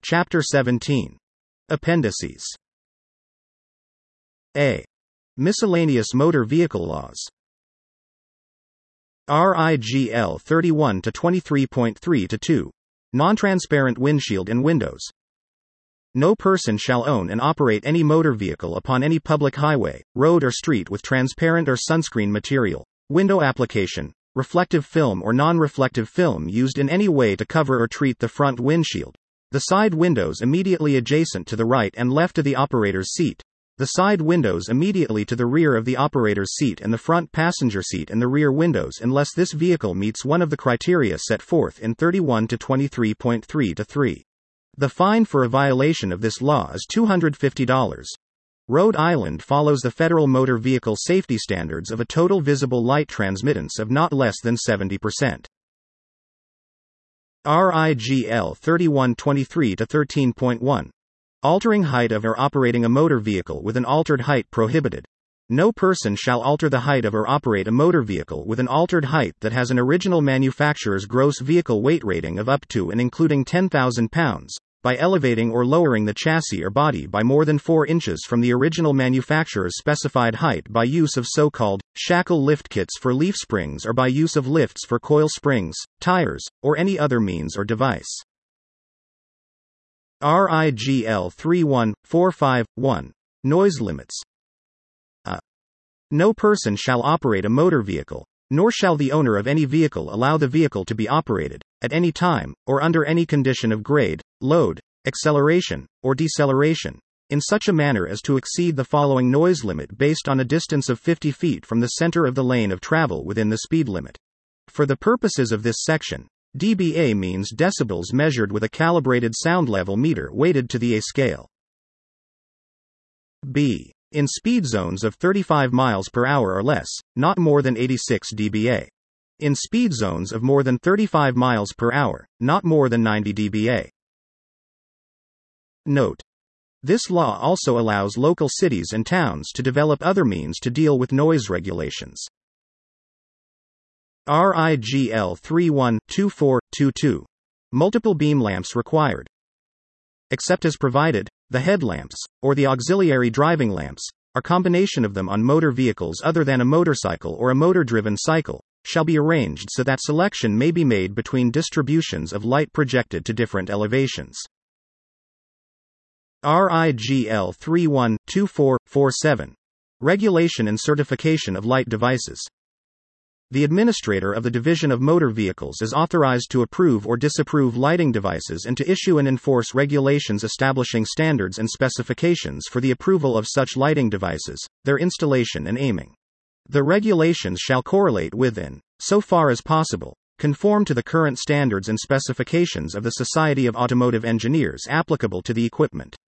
Chapter 17. Appendices. A. Miscellaneous Motor Vehicle Laws. RIGL 31 to 23.3 to 2. Non-transparent windshield and windows. No person shall own and operate any motor vehicle upon any public highway, road or street with transparent or sunscreen material, window application, reflective film or non-reflective film used in any way to cover or treat the front windshield, the side windows immediately adjacent to the right and left of the operator's seat, the side windows immediately to the rear of the operator's seat and the front passenger seat and the rear windows unless this vehicle meets one of the criteria set forth in 31 to 23.3 to 3. The fine for a violation of this law is $250. Rhode Island follows the Federal Motor Vehicle Safety Standards of a total visible light transmittance of not less than 70%. RIGL 3123 to 13.1. Altering height of or operating a motor vehicle with an altered height prohibited. No person shall alter the height of or operate a motor vehicle with an altered height that has an original manufacturer's gross vehicle weight rating of up to and including 10,000 pounds, by elevating or lowering the chassis or body by more than 4 inches from the original manufacturer's specified height by use of so-called shackle lift kits for leaf springs or by use of lifts for coil springs, tires, or any other means or device. RIGL 31451. Noise limits. No person shall operate a motor vehicle, nor shall the owner of any vehicle allow the vehicle to be operated, at any time, or under any condition of grade, load, acceleration, or deceleration, in such a manner as to exceed the following noise limit based on a distance of 50 feet from the center of the lane of travel within the speed limit. For the purposes of this section, dBA means decibels measured with a calibrated sound level meter weighted to the A scale. B. In speed zones of 35 miles per hour or less, not more than 86 dBA. In speed zones of more than 35 miles per hour, not more than 90 dBA. Note: this law also allows local cities and towns to develop other means to deal with noise regulations. RIGL 312422. Multiple beam lamps required. Except as provided, the headlamps, or the auxiliary driving lamps, or combination of them on motor vehicles other than a motorcycle or a motor-driven cycle, shall be arranged so that selection may be made between distributions of light projected to different elevations. RIGL 312447. Regulation and certification of light devices. The administrator of the Division of Motor Vehicles is authorized to approve or disapprove lighting devices and to issue and enforce regulations establishing standards and specifications for the approval of such lighting devices, their installation and aiming. The regulations shall correlate with and, so far as possible, conform to the current standards and specifications of the Society of Automotive Engineers applicable to the equipment.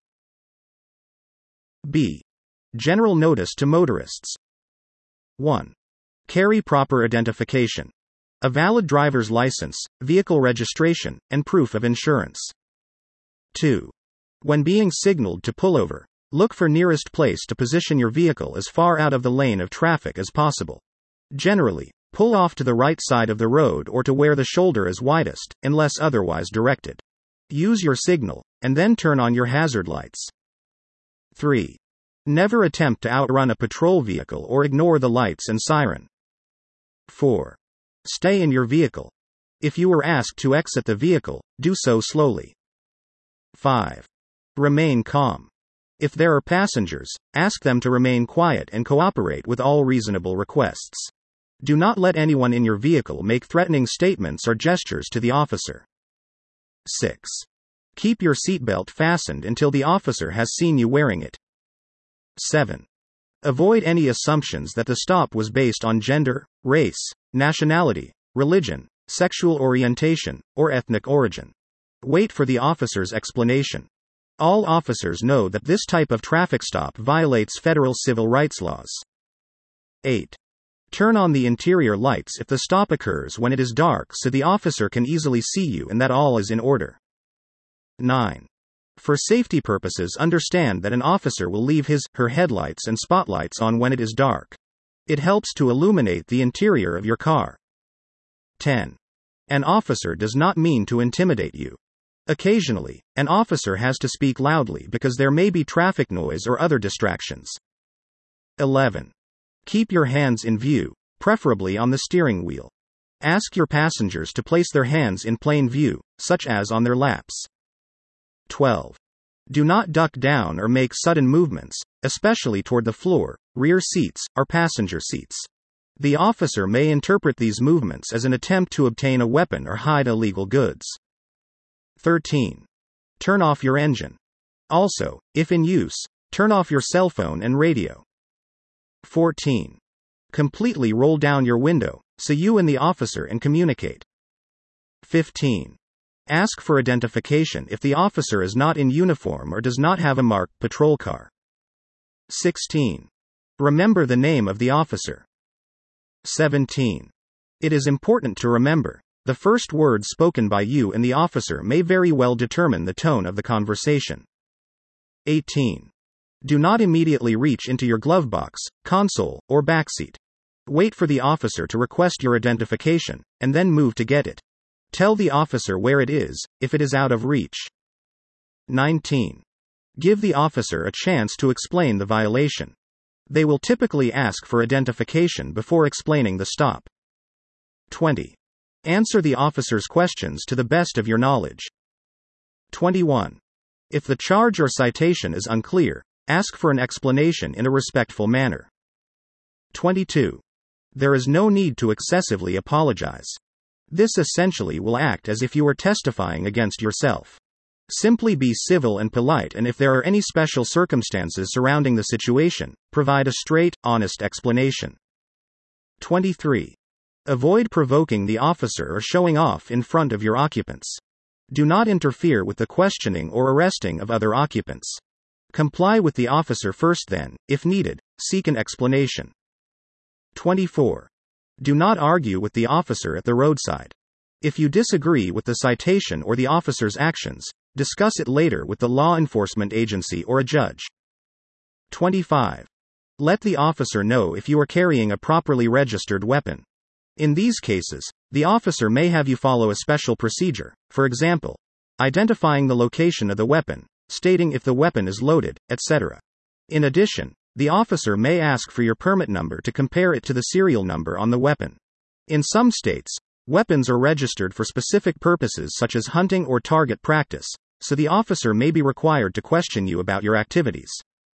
B. General notice to motorists. 1. Carry proper identification. A valid driver's license, vehicle registration, and proof of insurance. 2. When being signaled to pull over, look for nearest place to position your vehicle as far out of the lane of traffic as possible. Generally, pull off to the right side of the road or to where the shoulder is widest, unless otherwise directed. Use your signal, and then turn on your hazard lights. 3. Never attempt to outrun a patrol vehicle or ignore the lights and siren. 4. Stay in your vehicle. If you are asked to exit the vehicle, do so slowly. 5. Remain calm. If there are passengers, ask them to remain quiet and cooperate with all reasonable requests. Do not let anyone in your vehicle make threatening statements or gestures to the officer. 6. Keep your seatbelt fastened until the officer has seen you wearing it. 7. Avoid any assumptions that the stop was based on gender, race, nationality, religion, sexual orientation, or ethnic origin. Wait for the officer's explanation. All officers know that this type of traffic stop violates federal civil rights laws. 8. Turn on the interior lights if the stop occurs when it is dark so the officer can easily see you and that all is in order. 9. For safety purposes, understand that an officer will leave his/her headlights and spotlights on when it is dark. It helps to illuminate the interior of your car. 10. An officer does not mean to intimidate you. Occasionally, an officer has to speak loudly because there may be traffic noise or other distractions. 11. Keep your hands in view, preferably on the steering wheel. Ask your passengers to place their hands in plain view, such as on their laps. 12. Do not duck down or make sudden movements, especially toward the floor, rear seats, or passenger seats. The officer may interpret these movements as an attempt to obtain a weapon or hide illegal goods. 13. Turn off your engine. Also, if in use, turn off your cell phone and radio. 14. Completely roll down your window, so you and the officer can communicate. 15. Ask for identification if the officer is not in uniform or does not have a marked patrol car. 16. Remember the name of the officer. 17. It is important to remember, the first words spoken by you and the officer may very well determine the tone of the conversation. 18. Do not immediately reach into your glove box, console, or backseat. Wait for the officer to request your identification, and then move to get it. Tell the officer where it is, if it is out of reach. 19. Give the officer a chance to explain the violation. They will typically ask for identification before explaining the stop. 20. Answer the officer's questions to the best of your knowledge. 21. If the charge or citation is unclear, ask for an explanation in a respectful manner. 22. There is no need to excessively apologize. This essentially will act as if you were testifying against yourself. Simply be civil and polite, and if there are any special circumstances surrounding the situation, provide a straight, honest explanation. 23. Avoid provoking the officer or showing off in front of your occupants. Do not interfere with the questioning or arresting of other occupants. Comply with the officer first, then, if needed, seek an explanation. 24. Do not argue with the officer at the roadside. If you disagree with the citation or the officer's actions, discuss it later with the law enforcement agency or a judge. 25. Let the officer know if you are carrying a properly registered weapon. In these cases, the officer may have you follow a special procedure, for example, identifying the location of the weapon, stating if the weapon is loaded, etc. In addition, the officer may ask for your permit number to compare it to the serial number on the weapon. In some states, weapons are registered for specific purposes such as hunting or target practice, so the officer may be required to question you about your activities.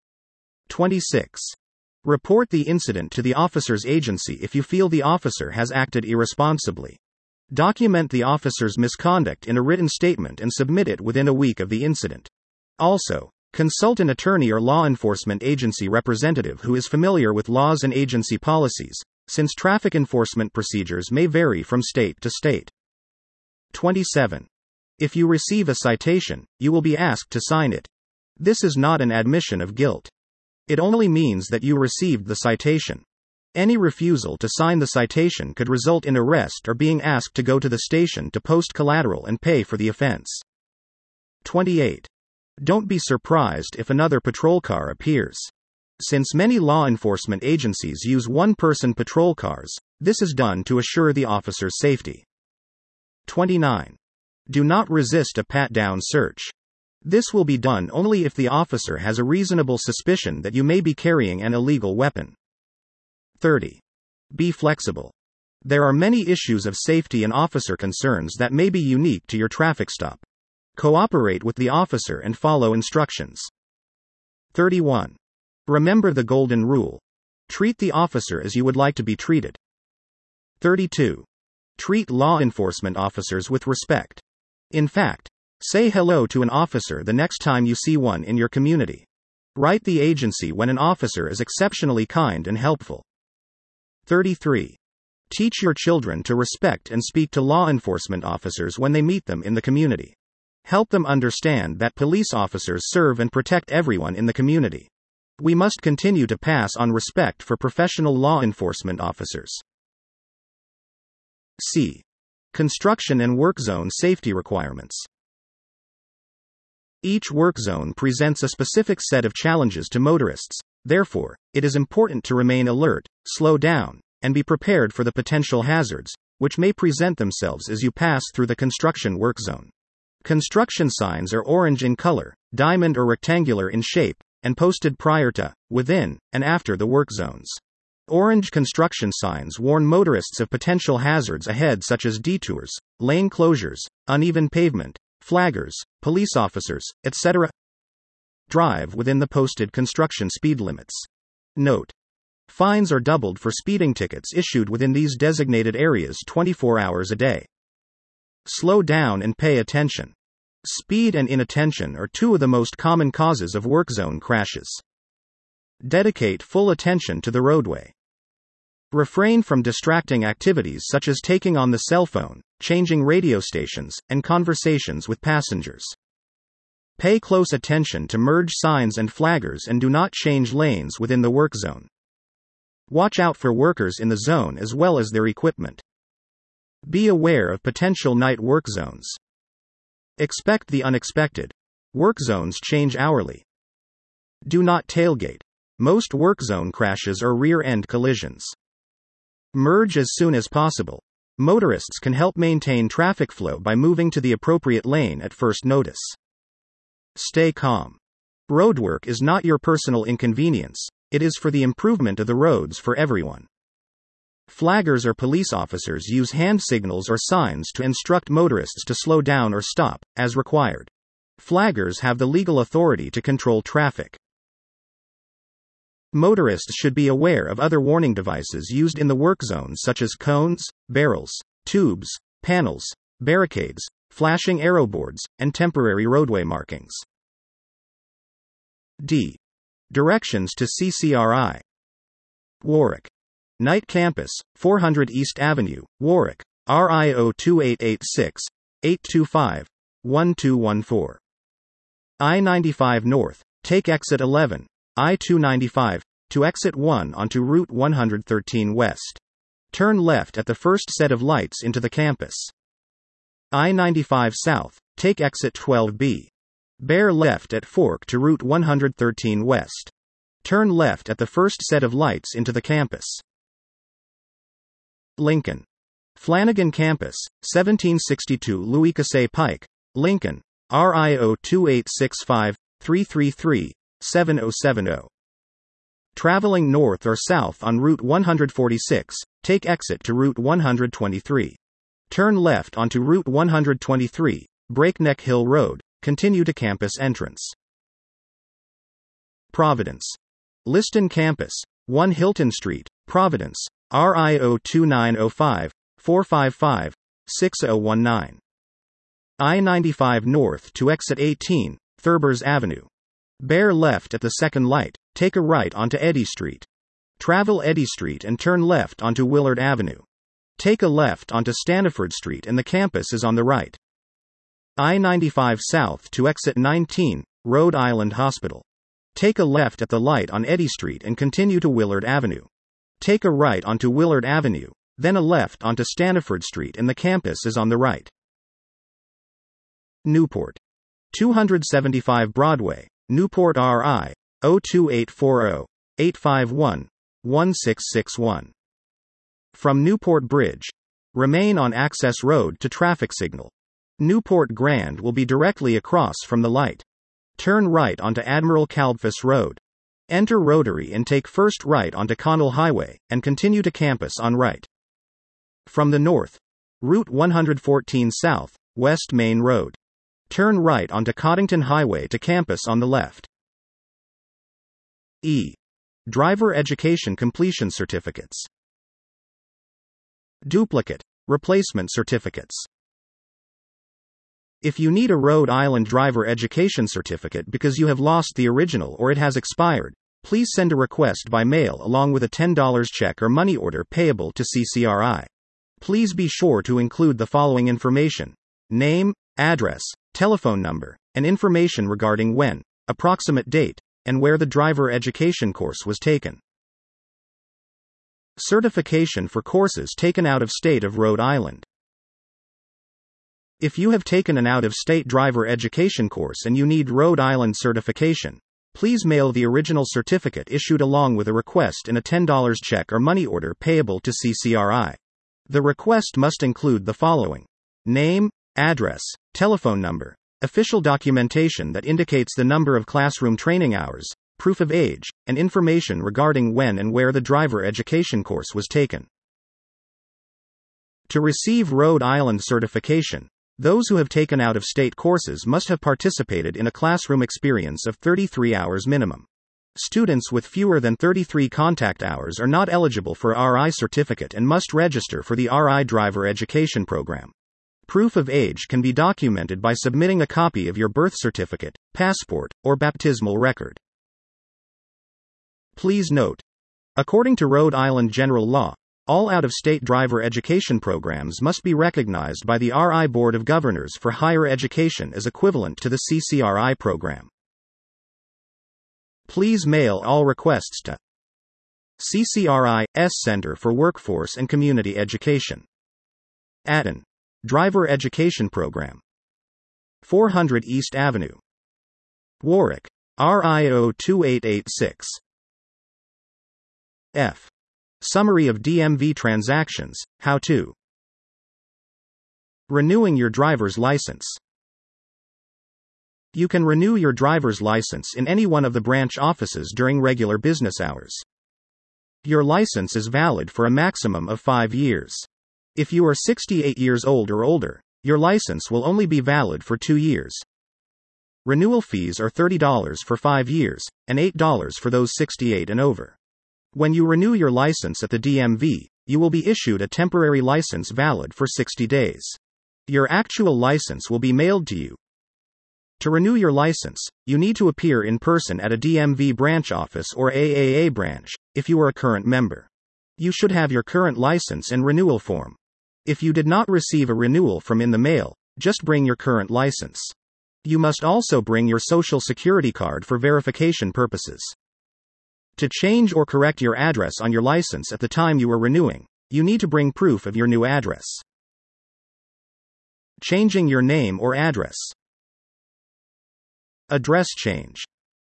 26. Report the incident to the officer's agency if you feel the officer has acted irresponsibly. Document the officer's misconduct in a written statement and submit it within a week of the incident. Also, consult an attorney or law enforcement agency representative who is familiar with laws and agency policies, since traffic enforcement procedures may vary from state to state. 27. If you receive a citation, you will be asked to sign it. This is not an admission of guilt. It only means that you received the citation. Any refusal to sign the citation could result in arrest or being asked to go to the station to post collateral and pay for the offense. 28. Don't be surprised if another patrol car appears. Since many law enforcement agencies use one-person patrol cars, this is done to assure the officer's safety. 29. Do not resist a pat-down search. This will be done only if the officer has a reasonable suspicion that you may be carrying an illegal weapon. 30. Be flexible. There are many issues of safety and officer concerns that may be unique to your traffic stop. Cooperate with the officer and follow instructions. 31. Remember the golden rule. Treat the officer as you would like to be treated. 32. Treat law enforcement officers with respect. In fact, say hello to an officer the next time you see one in your community. Write the agency when an officer is exceptionally kind and helpful. 33. Teach your children to respect and speak to law enforcement officers when they meet them in the community. Help them understand that police officers serve and protect everyone in the community. We must continue to pass on respect for professional law enforcement officers. C. Construction and work zone safety requirements. Each work zone presents a specific set of challenges to motorists. Therefore, it is important to remain alert, slow down, and be prepared for the potential hazards, which may present themselves as you pass through the construction work zone. Construction signs are orange in color, diamond or rectangular in shape, and posted prior to, within, and after the work zones. Orange construction signs warn motorists of potential hazards ahead, such as detours, lane closures, uneven pavement, flaggers, police officers, etc. Drive within the posted construction speed limits. Note: fines are doubled for speeding tickets issued within these designated areas 24 hours a day. Slow down and pay attention. Speed and inattention are two of the most common causes of work zone crashes. Dedicate full attention to the roadway. Refrain from distracting activities such as taking on the cell phone, changing radio stations, and conversations with passengers. Pay close attention to merge signs and flaggers and do not change lanes within the work zone. Watch out for workers in the zone as well as their equipment. Be aware of potential night work zones. Expect the unexpected. Work zones change hourly. Do not tailgate. Most work zone crashes are rear-end collisions. Merge as soon as possible. Motorists can help maintain traffic flow by moving to the appropriate lane at first notice. Stay calm. Roadwork is not your personal inconvenience, it is for the improvement of the roads for everyone. Flaggers or police officers use hand signals or signs to instruct motorists to slow down or stop, as required. Flaggers have the legal authority to control traffic. Motorists should be aware of other warning devices used in the work zone, such as cones, barrels, tubes, panels, barricades, flashing arrow boards, and temporary roadway markings. D. Directions to CCRI. Warwick. Night Campus, 400 East Avenue, Warwick, RIO 2886, 825, 1214. I-95 North, take exit 11, I-295, to exit 1 onto Route 113 West. Turn left at the first set of lights into the campus. I-95 South, take exit 12B. Bear left at fork to Route 113 West. Turn left at the first set of lights into the campus. Lincoln. Flanagan Campus, 1762 Louis Cassay Pike, Lincoln, RIO 2865, 333, 7070. Traveling north or south on Route 146, take exit to Route 123. Turn left onto Route 123, Breakneck Hill Road, continue to campus entrance. Providence. Liston Campus, 1 Hilton Street, Providence, RIO 2905, 455, 6019. I-95 North to exit 18, Thurbers Avenue. Bear left at the second light, take a right onto Eddy Street. Travel Eddy Street and turn left onto Willard Avenue. Take a left onto Staniford Street and the campus is on the right. I-95 South to exit 19, Rhode Island Hospital. Take a left at the light on Eddy Street and continue to Willard Avenue. Take a right onto Willard Avenue, then a left onto Staniford Street and the campus is on the right. Newport. 275 Broadway, Newport RI, 02840-851-1661. From Newport Bridge. Remain on access road to traffic signal. Newport Grand will be directly across from the light. Turn right onto Admiral Kalbfus Road. Enter Rotary and take first right onto Connell Highway, and continue to campus on right. From the north. Route 114 South, West Main Road. Turn right onto Coddington Highway to campus on the left. E. Driver Education Completion Certificates. Duplicate, replacement certificates. If you need a Rhode Island driver education certificate because you have lost the original or it has expired, please send a request by mail along with a $10 check or money order payable to CCRI. Please be sure to include the following information: name, address, telephone number, and information regarding when, approximate date, and where the driver education course was taken. Certification for courses taken out of state of Rhode Island. If you have taken an out-of-state driver education course and you need Rhode Island certification, please mail the original certificate issued along with a request and a $10 check or money order payable to CCRI. The request must include the following: name, address, telephone number, official documentation that indicates the number of classroom training hours, proof of age, and information regarding when and where the driver education course was taken. To receive Rhode Island certification, those who have taken out-of-state courses must have participated in a classroom experience of 33 hours minimum. Students with fewer than 33 contact hours are not eligible for RI certificate and must register for the RI driver education program. Proof of age can be documented by submitting a copy of your birth certificate, passport, or baptismal record. Please note, according to Rhode Island general law, all out-of-state driver education programs must be recognized by the RI Board of Governors for Higher Education as equivalent to the CCRI program. Please mail all requests to CCRI-S Center for Workforce and Community Education, Atton, Driver Education Program, 400 East Avenue, Warwick, RIO 2886. F. Summary of DMV transactions, how to. Renewing your driver's license. You can renew your driver's license in any one of the branch offices during regular business hours. Your license is valid for a maximum of 5 years. If you are 68 years old or older, your license will only be valid for 2 years. Renewal fees are $30 for 5 years, and $8 for those 68 and over. When you renew your license at the DMV, you will be issued a temporary license valid for 60 days. Your actual license will be mailed to you. To renew your license, you need to appear in person at a DMV branch office or AAA branch, if you are a current member. You should have your current license and renewal form. If you did not receive a renewal from in the mail, just bring your current license. You must also bring your Social Security card for verification purposes. To change or correct your address on your license at the time you are renewing, you need to bring proof of your new address. Changing your name or address. Address change.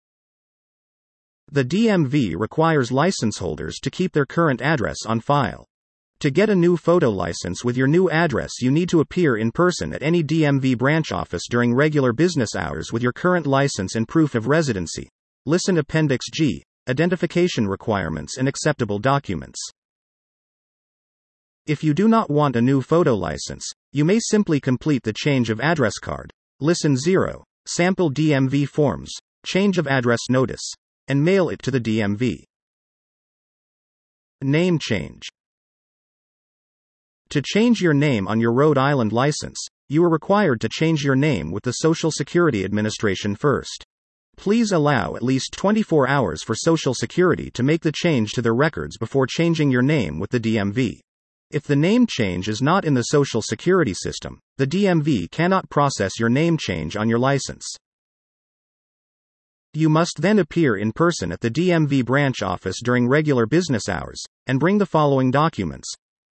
The DMV requires license holders to keep their current address on file. To get a new photo license with your new address, you need to appear in person at any DMV branch office during regular business hours with your current license and proof of residency. Listen Appendix G. Identification requirements and acceptable documents. If you do not want a new photo license, you may simply complete the change of address card, Listen 0, sample DMV forms, change of address notice, and mail it to the DMV. Name change. To change your name on your Rhode Island license, you are required to change your name with the Social Security Administration first. Please allow at least 24 hours for Social Security to make the change to their records before changing your name with the DMV. If the name change is not in the Social Security system, the DMV cannot process your name change on your license. You must then appear in person at the DMV branch office during regular business hours, and bring the following documents.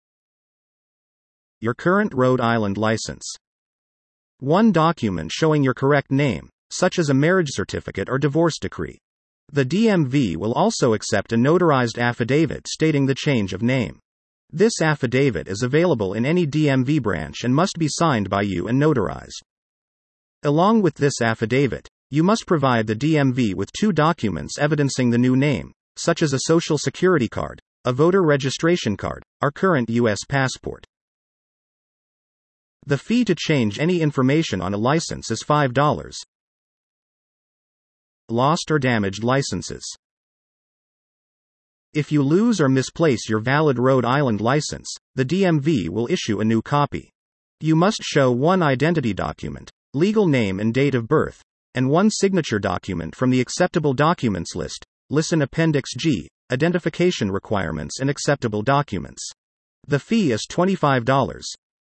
Your current Rhode Island license. One document showing your correct name, such as a marriage certificate or divorce decree. The DMV will also accept a notarized affidavit stating the change of name. This affidavit is available in any DMV branch and must be signed by you and notarized. Along with this affidavit, you must provide the DMV with 2 documents evidencing the new name, such as a Social Security card, a voter registration card, or current U.S. passport. The fee to change any information on a license is $5. Lost or damaged licenses. If you lose or misplace your valid Rhode Island license, the DMV will issue a new copy. You must show 1 identity document, legal name and date of birth, and 1 signature document from the acceptable documents list. Listen Appendix G, Identification requirements and acceptable documents. The fee is $25.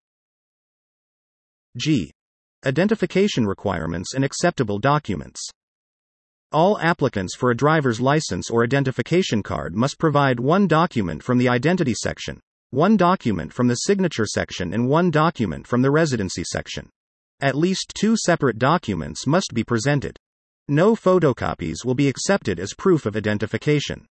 G. Identification requirements and acceptable documents. All applicants for a driver's license or identification card must provide 1 document from the identity section, 1 document from the signature section, and 1 document from the residency section. At least 2 separate documents must be presented. No photocopies will be accepted as proof of identification.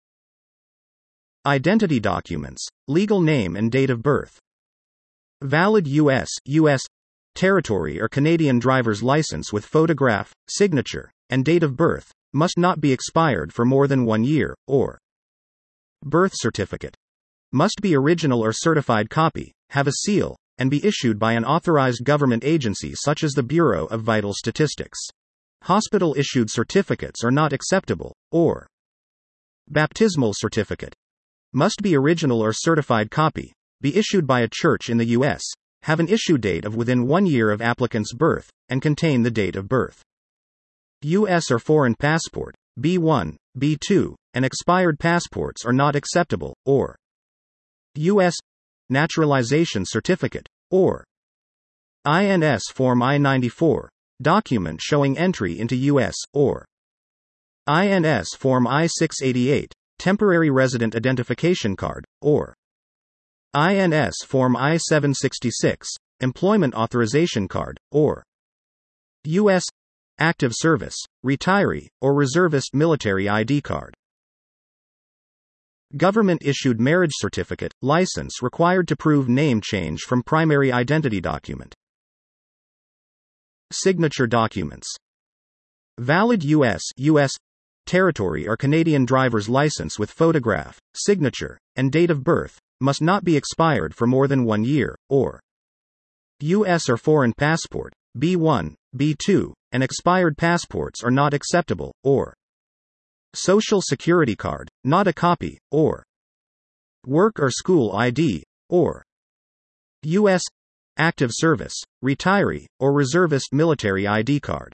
Identity documents, legal name and date of birth. Valid U.S. territory or Canadian driver's license with photograph, signature, and date of birth must not be expired for more than 1 year, or birth certificate must be original or certified copy, have a seal, and be issued by an authorized government agency such as the Bureau of Vital Statistics. Hospital-issued certificates are not acceptable, or baptismal certificate must be original or certified copy, be issued by a church in the U.S., have an issue date of within 1 year of applicant's birth, and contain the date of birth. U.S. or foreign passport, B1, B2, and expired passports are not acceptable, or U.S. naturalization certificate, or INS Form I-94, document showing entry into U.S., or INS Form I-688, temporary resident identification card, or INS Form I-766, employment authorization card, or U.S. active service, retiree, or reservist military ID card. Government-issued marriage certificate, license required to prove name change from primary identity document. Signature documents. Valid U.S. territory or Canadian driver's license with photograph, signature, and date of birth must not be expired for more than 1 year, or U.S. or foreign passport, B1, B2, and expired passports are not acceptable, or Social Security card, not a copy, or work or school ID, or U.S. active service, retiree, or reservist military ID card.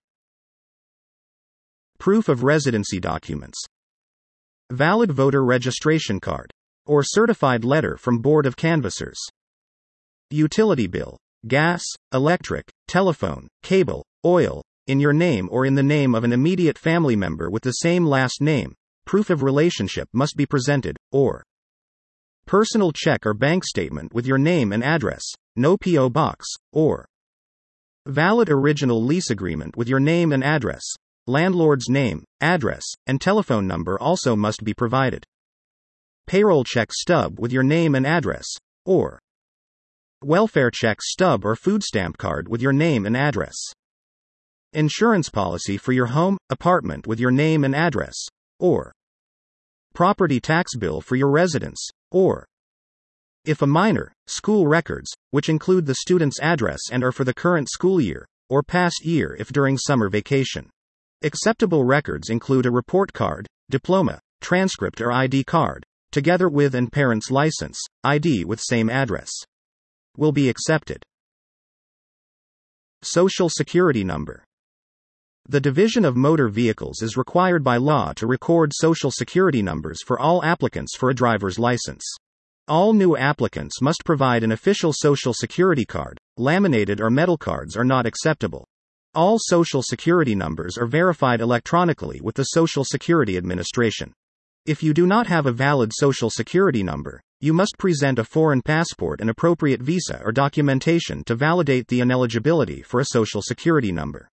Proof of residency documents. Valid voter registration card, or certified letter from Board of Canvassers. Utility bill, gas, electric, telephone, cable, oil, in your name or in the name of an immediate family member with the same last name. Proof of relationship must be presented, or personal check or bank statement with your name and address, no P.O. box, or valid original lease agreement with your name and address. Landlord's name, address, and telephone number also must be provided. Payroll check stub with your name and address, or welfare check stub or food stamp card with your name and address. Insurance policy for your home, apartment with your name and address, or property tax bill for your residence, or if a minor, school records, which include the student's address and are for the current school year, or past year if during summer vacation. Acceptable records include a report card, diploma, transcript or ID card, together with and parent's license, ID with same address. Will be accepted. Social Security number. The Division of Motor Vehicles is required by law to record Social Security numbers for all applicants for a driver's license. All new applicants must provide an official Social Security card. Laminated or metal cards are not acceptable. All Social Security numbers are verified electronically with the Social Security Administration. If you do not have a valid Social Security number, you must present a foreign passport and appropriate visa or documentation to validate the ineligibility for a Social Security number.